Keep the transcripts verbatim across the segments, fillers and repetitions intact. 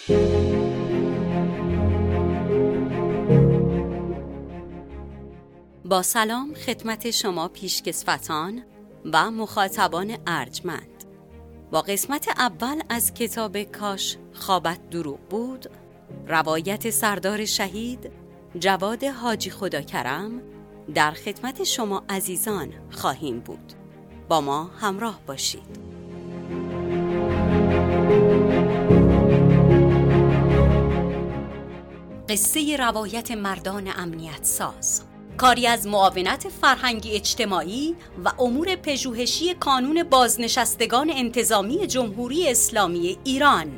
با سلام خدمت شما پیشکسوتان و مخاطبان ارجمند. با قسمت اول از کتاب کاش خوابت دروغ بود، روایت سردار شهید جواد حاجی خداکرم در خدمت شما عزیزان خواهیم بود. با ما همراه باشید. قصه روایت مردان امنیت ساز، کاری از معاونت فرهنگی اجتماعی و امور پژوهشی کانون بازنشستگان انتظامی جمهوری اسلامی ایران.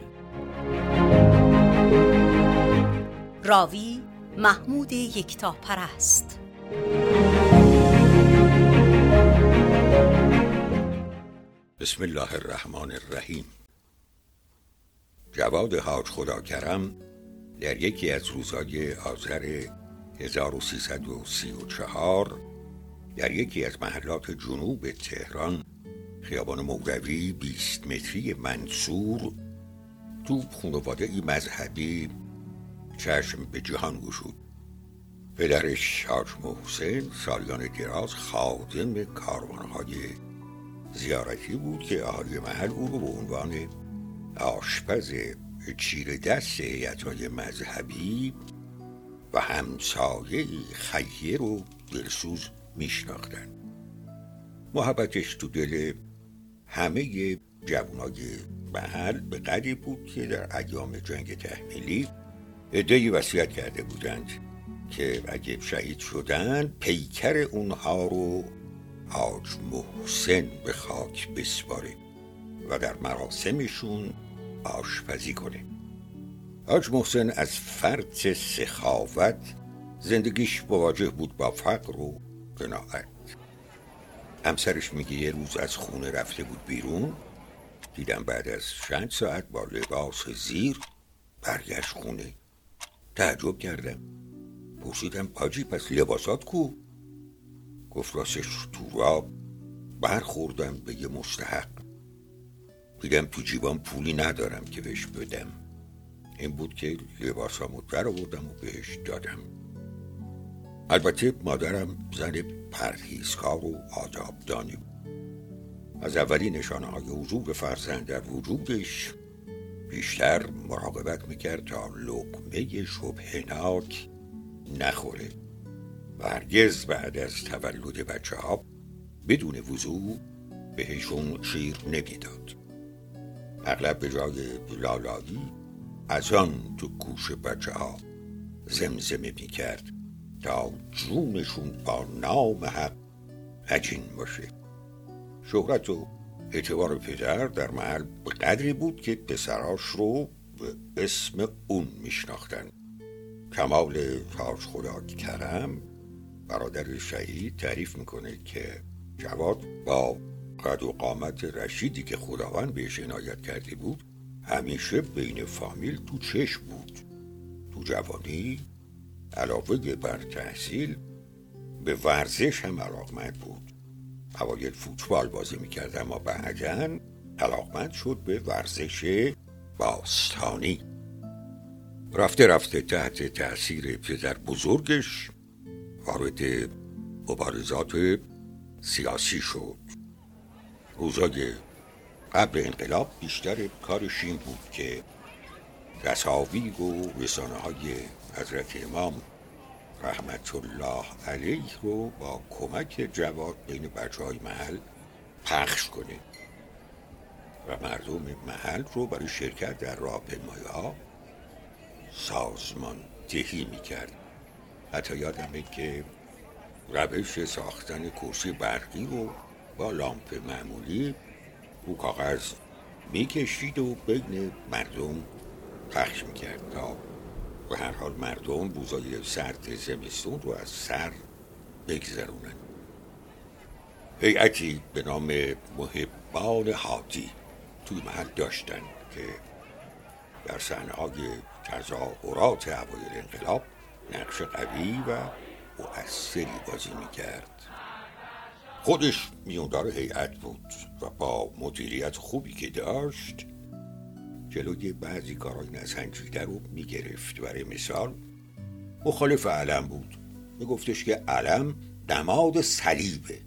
راوی محمود یکتاپرست. بسم الله الرحمن الرحیم. جواد حاج خداکرم در یکی از روزهای آذر هزار و سیصد و سی و چهار در یکی از محلات جنوب تهران، خیابان مولوی بیست متری منصور، تو خانواده‌ای مذهبی چشم به جهان گشود. پدرش حاج محسن سالیان دراز خادم کاروانهای زیارتی بود که اهالی محل او رو به عنوان آشپز چیره دست هیئت‌های مذهبی و همسایه‌ای خیر و دلسوز میشناختن. محبتش تو دل همه جوانای محل به قدری بود که در ایام جنگ تحمیلی عده‌ای وصیت کرده بودند که اگه شهید شدن پیکر اونها رو حاج محسن به خاک بسپاره و در مراسمشون آشپزی کنه. حاج محسن از فرط سخاوت زندگیش مواجه بود با فقر و قناعت. همسرش میگه یه روز از خونه رفته بود بیرون، دیدم بعد از چند ساعت با لباس زیر برگشت خونه. تعجب کردم، پرسیدم حاجی پس لباسات کو؟ گفت راستش تو راه برخوردم به یه مستحق، دیدم تو جیبم پولی ندارم که بهش بدم، این بود که لباسامو در آوردم و بهش دادم. البته مادرم زن پرهیزکار و آدابدانی بود. از اولین نشانه های حضور فرزند در وجودش بیشتر مراقبت میکرد تا لقمه شبهناک نخوره و هرگز بعد از تولد بچه ها بدون وضوع بهشون شیر نمیداد. اغلب به جای لالایی از آن تو گوش بچه ها زمزمه می کرد تا جونشون با نام حق عجین باشه. شهرت و اعتبار پدر در محل به قدری بود که پسراش رو به اسم اون می شناختن. کمال حاج خداکرم برادر شهید تعریف میکنه که جواد با قد و قامت رشیدی که خداوند بهش عنایت کرده بود همیشه بین فامیل تو چشم بود. تو جوانی علاوه بر تحصیل به ورزش هم علاقمند بود. اوایل فوتبال بازی میکرد اما بعداً علاقمند شد به ورزش باستانی. رفته رفته تحت تأثیر پدر بزرگش وارد مبارزات سیاسی شد. روزای قبل انقلاب بیشتر کارش این بود که تصاویر و رسانه های حضرت امام رحمت الله علیه رو با کمک جواد بین بچه های محل پخش کنه و مردم محل رو برای شرکت در راهپیمایی ها سازمان دهی میکرد. حتی یادمه که روش ساختن کرسی برقی رو با لامپ معمولی رو کاغذ میکشید و بین مردم پخش میکرد تا به هر حال مردم روزای سرد زمستون رو از سر بگذرونن. هیئتی به نام محبان هادی توی محل داشتن که در صحنه‌های تظاهرات اوایل انقلاب نقش قوی و مؤثری بازی میکرد. خودش میوندار هیئت بود و با مدیریت خوبی که داشت جلوی بعضی کارهای نسنجیده رو میگرفت. برای مثال مخالف علم بود، میگفتش که علم نماد صلیبه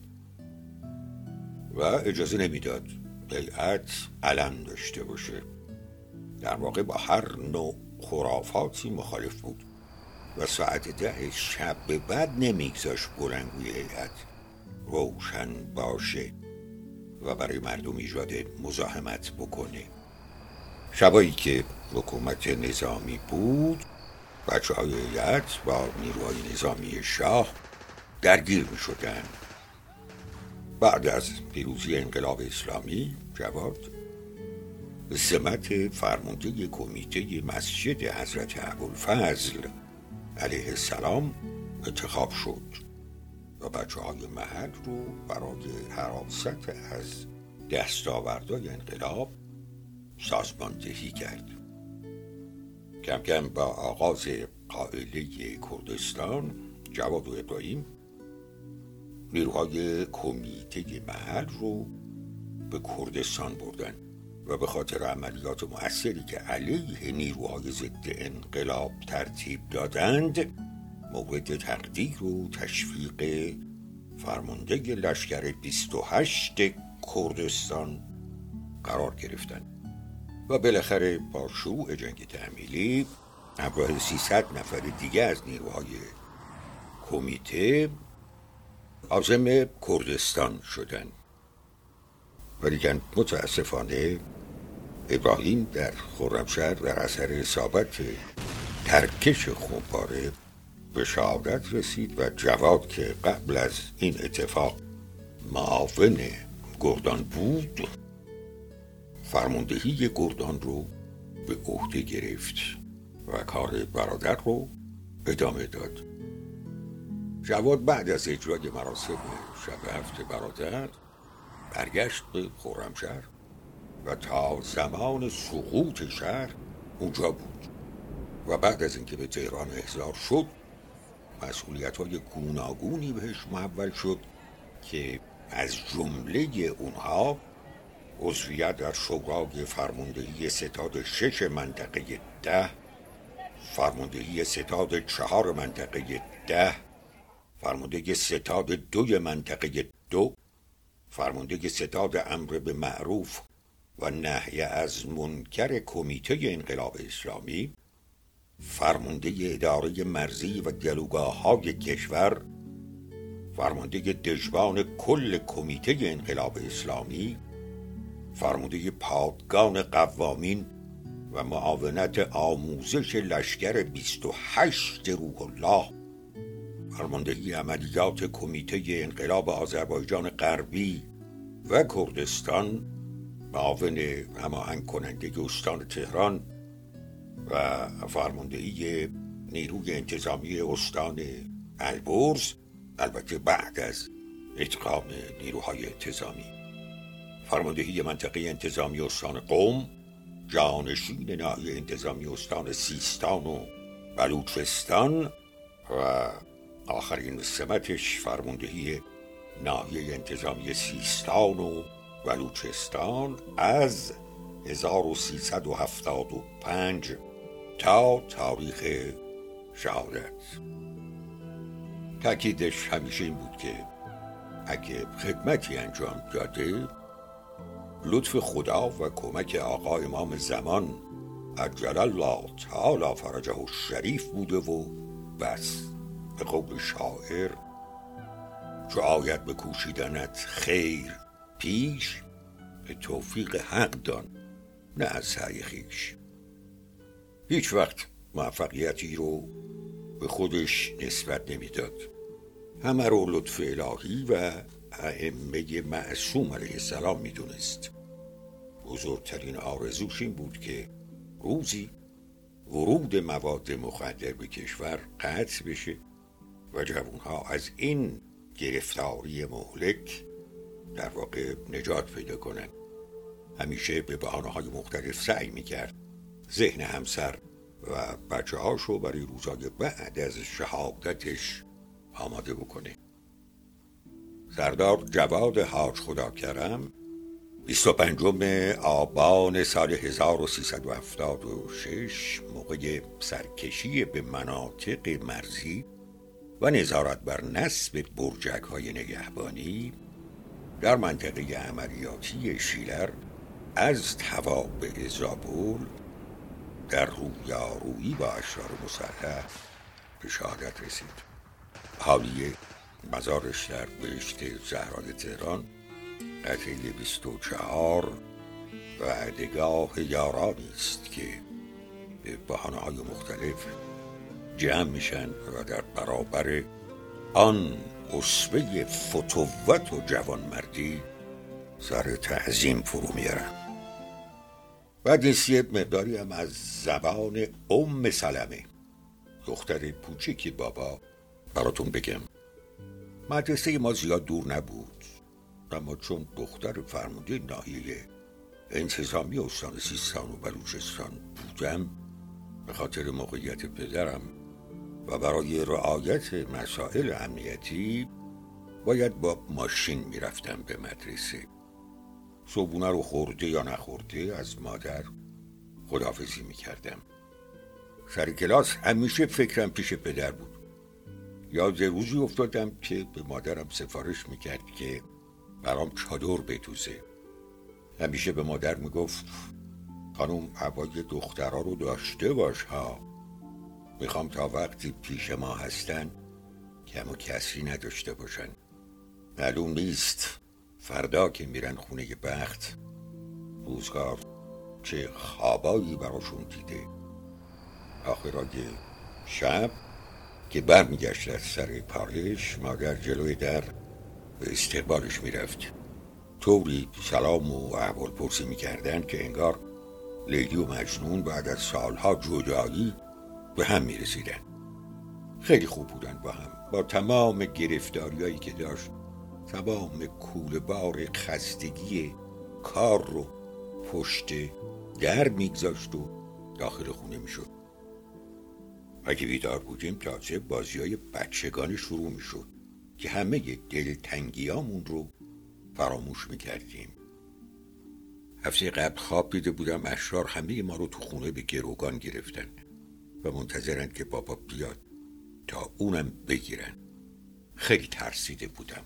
و اجازه نمیداد بیعت علم داشته باشه. در واقع با هر نوع خرافاتی مخالف بود و ساعت ده شب به بعد نمیگذاشت بلندگوی هیئت روشن باشه و برای مردم ایجاد مزاحمت بکنه. شبایی که حکومت نظامی بود، بچه های هیئت با نیروهای نظامی شاه درگیر می شدن. بعد از پیروزی انقلاب اسلامی، جواد به سمت فرمانده کمیته مسجد حضرت ابوالفضل علیه السلام انتخاب شد و بچه های محل رو برای حراست از دستاوردهای انقلاب سازماندهی کرد. کم کم با آغاز قائله کردستان، جواد و ابراهیم نیروهای کمیته محل رو به کردستان بردن و به خاطر عملیات مؤثری که علیه نیروهای ضد انقلاب ترتیب دادند مورد تقدیر و تشویق فرمانده لشکر بیست و هشت کردستان قرار گرفتند و بالاخره با شروع جنگ تحمیلی همراه سیصد نفر دیگه از نیروهای کمیته عازم کردستان شدند. ولیکن متاسفانه ابراهیم در خرمشهر در اثر اصابت ترکش خونپاره به شهادت رسید و جواد که قبل از این اتفاق معاون گردان بود فرماندهی گردان رو به عهده گرفت و کار برادر رو ادامه داد. جواد بعد از اجرای مراسم شب هفت برادر برگشت به خرمشهر و تا زمان سقوط شهر اونجا بود و بعد از اینکه به تهران احضار شد مسئولیت‌های گوناگونی بهش محول شد که از جمله اونها عضویت در شورای فرماندهی ستاد شش منطقه ده، فرماندهی ستاد چهار منطقه ده، فرماندهی ستاد دوی منطقه دو، فرماندهی ستاد امر به معروف و نهی از منکر کمیته انقلاب اسلامی، فرمانده اداره مرزی و گلوگاه‌های کشور، فرمانده دژبان کل کمیته انقلاب اسلامی، فرمانده پادگان قوامین و معاونت آموزش لشکر بیست و هشت روح الله، فرماندهی عملیات کمیته انقلاب آذربایجان غربی و کردستان، معاون هماهنگ کننده استان تهران و فرماندهی نیروی انتظامی استان البرز، البته بعد از ادغام نیروهای انتظامی، فرماندهی منطقه انتظامی استان قم، جانشین ناحیه انتظامی استان سیستان و بلوچستان و آخرین سمتش فرماندهی ناحیه انتظامی سیستان و بلوچستان از هزار و سیصد و هفتاد و پنج تا تاریخ شهادت. تأکیدش همیشه این بود که اگه خدمتی انجام داده لطف خدا و کمک آقا امام زمان عجل الله تعالی فرجه الشریف بوده و بس. به قول شاعر چو آید به کوشیدنت خیر پیش، به توفیق حق دان نه از سعی خویش. هیچ وقت موفقیتی رو به خودش نسبت نمیداد، همه رو لطف الهی و ائمه معصوم علیه السلام میدونست. بزرگترین آرزوش این بود که روزی ورود مواد مخدر به کشور قطع بشه و جوانها از این گرفتاری مهلک در واقع نجات پیدا کنن. همیشه به بهانه‌های مختلف سعی میکرد ذهن همسر و بچه هاشو برای روزای بعد از شهادتش آماده بکنه. سردار جواد حاج خداکرم بیست و پنجم آبان سال هزار و سیصد و هفتاد و شش موقع سرکشی به مناطق مرزی و نظارت بر نصب برجک‌های نگهبانی در منطقه عملیاتی شیلر از توابع زابل در رویارویی با اشرار مسلح به شهادت رسید. حالیه مزارش در بهشت زهرای تهران قطعه بیست و چهار وعدگاه یارانی است که به بهانه‌های مختلف جمع میشن و در برابر آن اسوه فتوت و جوانمردی سر تعظیم فرو میارن. بعد نیستی مقداری هم از زبان ام سلمه دختر پوچکی بابا براتون بگم. مدرسه ما زیاد دور نبود، اما چون دختر فرمانده ناحیه انتظامی استان سیستان و بلوچستان بودم، به خاطر موقعیت پدرم و برای رعایت مسائل امنیتی باید با ماشین میرفتم به مدرسه. صبحونه رو خورده یا نخورده از مادر خداحافظی میکردم. سر کلاس همیشه فکرم پیش پدر بود. یاد روزی افتادم که به مادرم سفارش میکرد که برام چادر بدوزه. همیشه به مادر میگفت خانم هوای دخترها رو داشته باش ها، میخوام تا وقتی پیش ما هستن کم و کسری نداشته باشن. معلوم نیست فردا که میرن خونه بخت روزگار چه خوابایی براشون دیده. آخرای شب که برمیگشت از سر کارش، مادر جلوی در به استقبالش میرفت. طوری سلام و احوال پرسی میکردن که انگار لیلی و مجنون بعد از سالها جدایی به هم میرسیدن. خیلی خوب بودن با هم، با تمام گرفتاریایی که داشت، تمام کوله بار خستگی کار رو پشت در میگذاشت و داخل خونه میشد. اگه بیدار بودیم تازه بازی های بچگانه شروع میشد که همه دلتنگیامون رو فراموش میکردیم. هفته قبل خواب دیده بودم اشرار همه ما رو تو خونه به گروگان گرفتن و منتظرن که بابا بیاد تا اونم بگیرن. خیلی ترسیده بودم.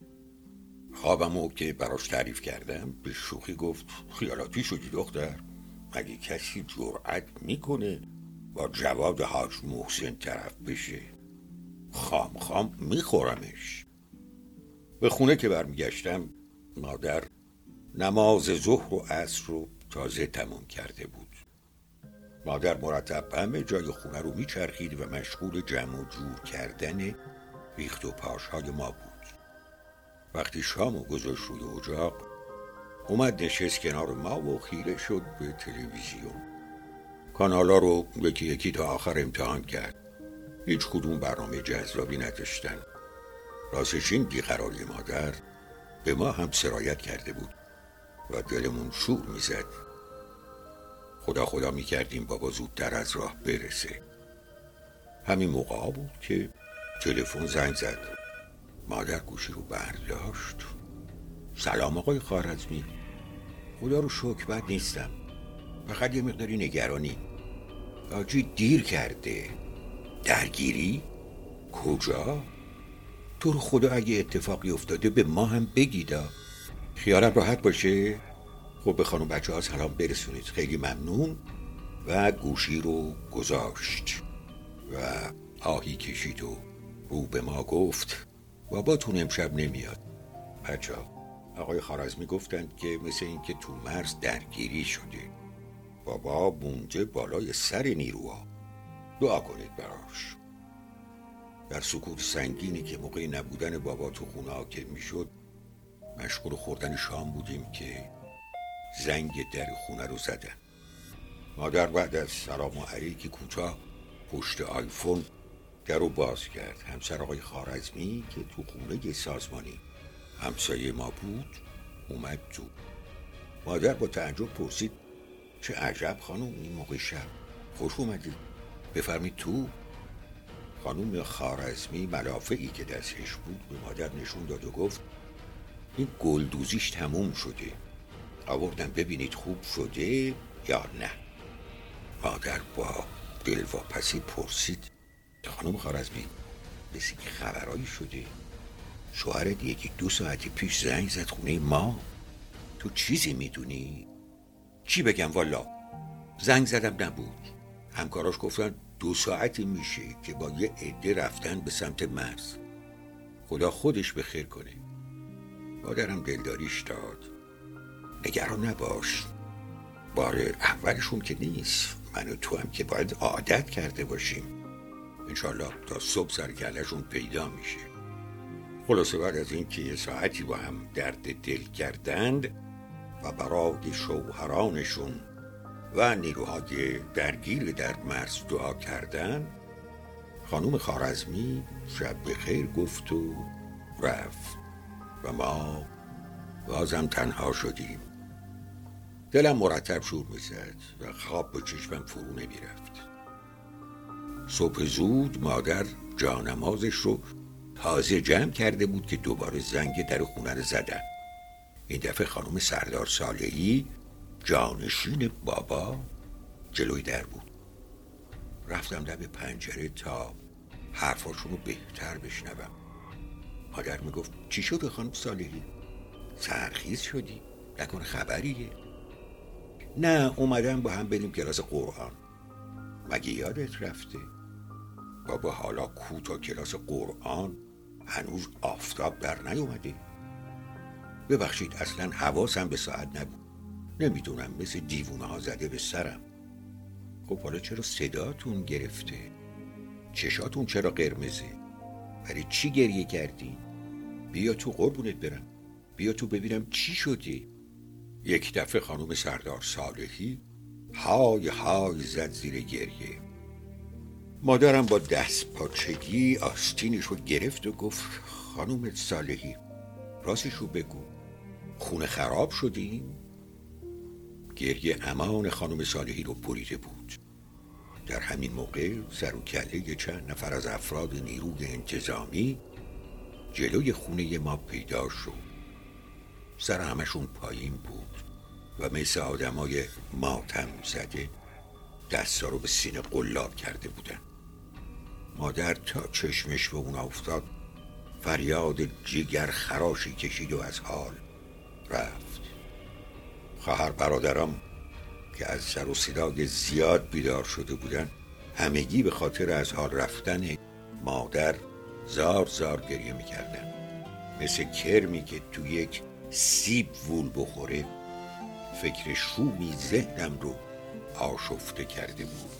خوابمو که براش تعریف کردم به شوخی گفت خیالاتی شدی دختر؟ مگه کسی جرأت میکنه با جواد حاج محسن طرف بشه؟ خام خام میخورمش. به خونه که برمیگشتم مادر نماز ظهر و عصر رو تازه تموم کرده بود. مادر مرتب همه جای خونه رو میچرخید و مشغول جمع و جور کردن ریخت و پاش های ما بود. وقتی شامو گذاشت روی اجاق اومد نشست کنار ما و خیره شد به تلویزیون. کانالا رو یکی یکی تا آخر امتحان کرد. هیچ کدوم برنامه جذابی نداشتن. راستش این بیقراری مادر به ما هم سرایت کرده بود و دلمون شور میزد. خدا خدا میکردیم بابا زودتر از راه برسه. همین موقع بود که تلفن زنگ زد. مادر گوشی رو برداشت. سلام آقای خوارزمی. خدا رو شکر بد نیستم، فقط یه مقداری نگرانی. آجی دیر کرده. درگیری؟ کجا؟ تو رو خدا اگه اتفاقی افتاده به ما هم بگیدا. خیالم راحت باشه. خب به خانم بچه ها سلام برسونید. خیلی ممنون. و گوشی رو گذاشت و آهی کشید و رو به ما گفت باباتون امشب نمیاد. بچه ها آقای خوارزمی گفتند که مثل این که تو مرز درگیری شده. بابا مونده بالای سر نیروها. دعا کنید براش. در سکوت سنگینی که موقع نبودن بابا تو خونه حاکم میشد مشغول خوردن شام بودیم که زنگ در خونه رو زدن. مادر بعد از سلام و علیکی کوتاه پشت آیفون در رو باز کرد. همسر آقای خوارزمی که تو خونه سازمانی همسایه ما بود اومد تو. مادر با تعجب پرسید چه عجب خانم این موقع شب، خوش اومدید، بفرمید تو. خانم خوارزمی ملافه‌ای که دستش بود به مادر نشون داد و گفت این گلدوزیش تموم شده. آوردم ببینید خوب شده یا نه. مادر با دلواپسی پرسید خانم خوارزمی بسی که خبرایی شده؟ شوهرت یکی دو ساعتی پیش زنگ زد خونه ما، تو چیزی میدونی؟ چی بگم والا، زنگ زدم نبود. همکاراش گفتن دو ساعتی میشه که با یه عده رفتن به سمت مرز. خدا خودش به خیر کنه. مادرم دلداریش داد. نگران نباش، بار اولشون که نیست، من و تو هم که باید عادت کرده باشیم. انشالله تا صبح سرکلشون پیدا میشه. خلاصه بعد از این که یه ساعتی با هم درد دل کردند و برای شوهرانشون و نیروهای درگیر در مرز دعا کردن، خانم خوارزمی شب بخیر گفت و رفت و ما بازم تنها شدیم. دلم مرتب شور میزد و خواب به چشمم فرو نمیرفت. صبح زود مادر جانمازش رو تازه جمع کرده بود که دوباره زنگ در خونه رو زدن. این دفعه خانم سردار صالحی جانشین بابا جلوی در بود. رفتم لب پنجره تا حرفاشون رو بهتر بشنوم. مادر میگفت چی شده خانم صالحی؟ سرخیز شدی؟ نکنه خبریه؟ نه اومدم با هم بریم کلاس قرآن. مگه یادت رفته؟ بابا حالا کو تا کلاس قرآن هنوز آفتاب در نیومده. ببخشید اصلا حواسم به ساعت نبود. نمیدونم مثل دیوونه ها زده به سرم. خب حالا چرا صداتون گرفته؟ چشاتون چرا قرمزه؟ برای چی گریه کردی؟ بیا تو قربونت برم، بیا تو ببینم چی شده. یک دفعه خانم سردار صالحی های های زد زیر گریه. مادرم با دست پاچگی آستینش رو گرفت و گفت خانم صالحی راستش رو بگو، خونه خراب شدیم؟ گریه امان خانم صالحی رو بریده بود. در همین موقع سر و کله چند نفر از افراد نیروی انتظامی جلوی خونه ما پیدا شد. سر همشون پایین بود و مثل آدمای ماتم زده دستا رو به سینه قلاب کرده بودن. مادر تا چشمش به اون افتاد فریاد جگر خراشی کشید و از حال رفت. خواهر برادرم که از سر و صدای زیاد بیدار شده بودن همگی به خاطر از حال رفتن مادر زار زار گریه میکردن، مثل کرمی که تو یک سیب وول بخوره. فکر شومی ذهنم رو آشفته کرده بود.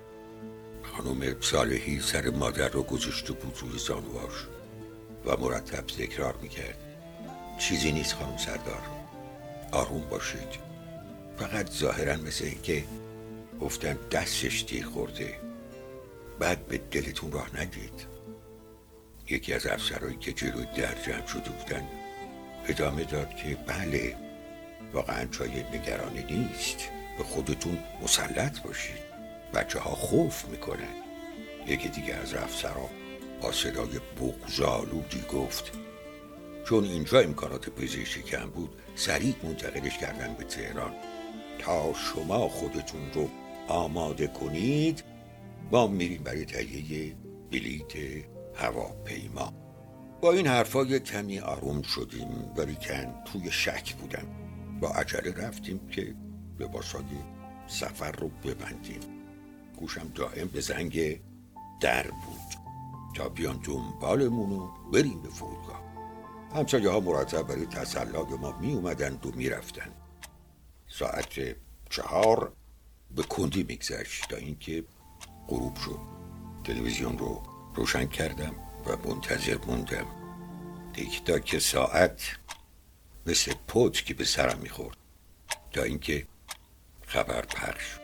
خانم صالحی سر مادر رو گذاشته بود روی زانواش و مرتب تکرار میکرد چیزی نیست خانم سردار، آروم باشید. فقط ظاهرا مثل این که گفتن دستش تیر خورده، بعد به دلتون راه ندید. یکی از افسرهایی که جلوی در جمع شده بودن ادامه داد که بله واقعا جای نگرانی نیست، به خودتون مسلط باشید، بچه ها خوف میکنن. یکی دیگه از افسرها با صدای بغض‌آلودی گفت چون اینجا امکانات پزشکی کم بود سریع منتقلش کردن به تهران تا شما خودتون رو آماده کنید، ما میریم برای تهیه بلیت هواپیما. با این حرفا یک کمی آروم شدیم ولیکن توی شک بودم. با عجله رفتیم که لباسای سفر رو ببندیم. گوشم دائم به زنگ در بود تا بیان دنبالمون و بریم به فرودگاه. همسایه ها مرتب برای تسلای ما می اومدند و می رفتن. ساعت چهار به کندی میگذشت تا اینکه غروب شد. تلویزیون رو روشن کردم و منتظر موندم. تیک تاک ساعت مثل پوچ که به سرم میخورد تا اینکه خبر پخش.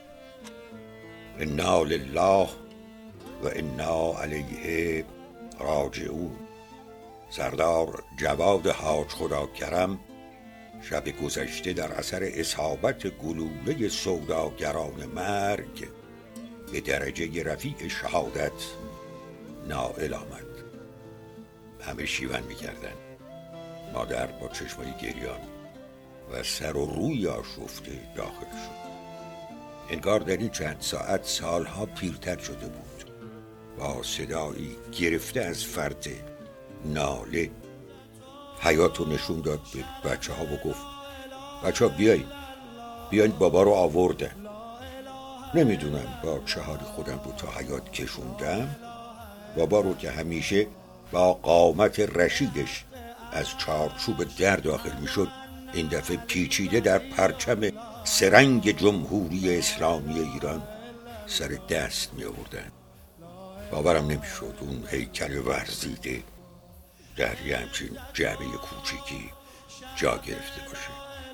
انا لله و انا علیه راجعون. سردار جواد حاج خدا کرم شب گذشته در اثر اصابت گلوله سوداگران مرگ به درجه رفیع شهادت نائل آمد. همه شیون میکردن. مادر با چشمای گریان و سر و روی آشفته داخل شد. انگار در این چند ساعت سالها پیرتر شده بود. با صدایی گرفته از فرط ناله حیاتو نشون داد به بچه ها و گفت بچه ها بیاین بیاین بابا رو آوردن. نمیدونم با چه حالی خودم رو تا حیات کشوندم. بابا رو که همیشه با قامت رشیدش از چارچوب در داخل میشد، این دفعه پیچیده در پرچم سرنگ جمهوری اسلامی ایران سر دست می آوردن. باورم نمیشد اون هیکل ورزیده در یه همچین جعبه کوچیکی جا گرفته باشه.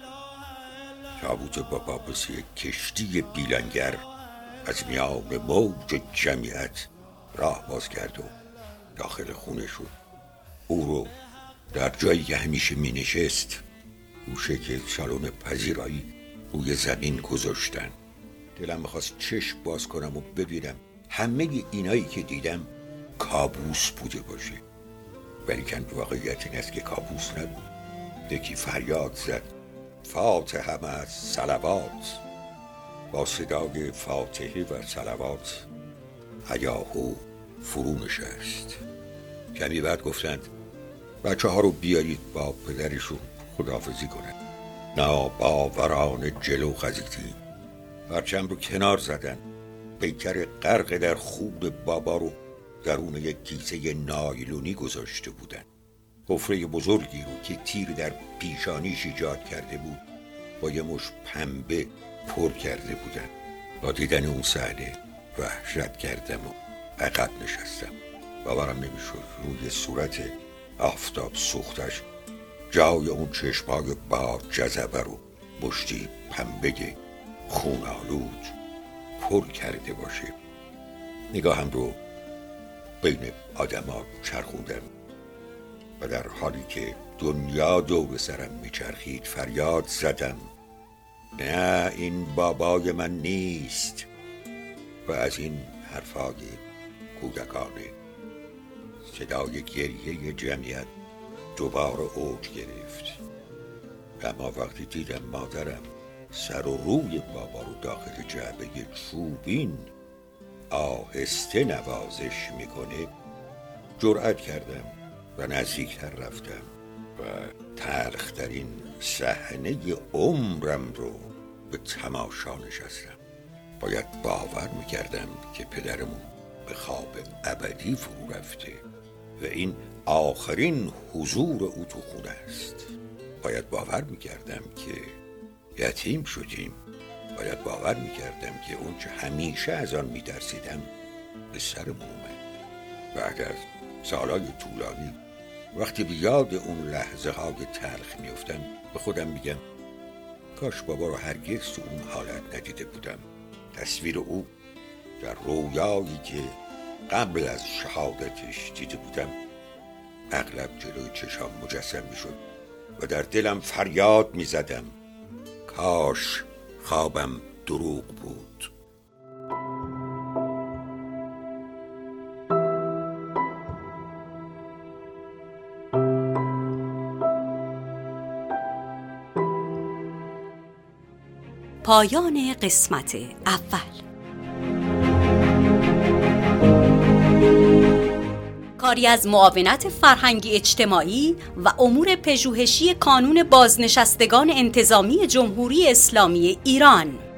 تابوت بابا مثل یک کشتی بیلنگر از میان موج جمعیت راه باز کرد و داخل خونه شد. او رو در جایی که همیشه می نشست گوشه که سالن پذیرایی روی زمین گذاشتن. دلم میخواست چشم باز کنم و ببینم همه اینایی که دیدم کابوس بوده باشه، ولی کن واقعیت این است که کابوس نبود. یکی فریاد زد فاتحه از صلوات. با صدای فاتحه و صلوات هیاهو فرو نشست. کمی بعد گفتند بچه ها رو بیارید با پدرشون خداحافظی کنند. ناباورانه جلو خزیدیم. پرچم رو کنار زدن. پیکر غرق در خون بابا رو درون یک کیسه نایلونی گذاشته بودن. حفره بزرگی رو که تیر در پیشانیش ایجاد کرده بود با یه مش پنبه پر کرده بودن. با دیدن اون صحنه وحشت کردم و عقب نشستم. باورم نمیشد روی صورت آفتاب سوختش جای اون چشمای با جذبه رو مشتی پنبه خون آلود پر کرده باشه. نگاهم رو بین آدم ها چرخوندم و در حالی که دنیا دور سرم میچرخید فریاد زدم نه این بابای من نیست. و از این حرفای کودکانه صدای گریه جمعیت دوباره اوج گرفت. اما وقتی دیدم مادرم سر و روی بابا رو داخل جعبه چوبین آهسته نوازش میکنه جرأت کردم و نزدیکتر رفتم و تلخترین صحنه عمرم رو به تماشا نشستم. باید باور میکردم که پدرمون به خواب ابدی فرو رفته و این آخرین حضور او تو خونه است. باید باور میکردم که یتیم شدیم. باید باور میکردم که اون چه همیشه از آن میترسیدم به سرم اومد. بعد از سالهای طولانی وقتی به یاد اون لحظه های تلخ میفتم به خودم میگم کاش بابا رو هرگز تو اون حالت ندیده بودم. تصویر او در رویایی که قبل از شهادتش دیده بودم اغلب جلوی چشام مجسم میشد و در دلم فریاد میزدم کاش خوابم دروغ بود. پایان قسمت اول. کاری از معاونت فرهنگی اجتماعی و امور پژوهشی کانون بازنشستگان انتظامی جمهوری اسلامی ایران.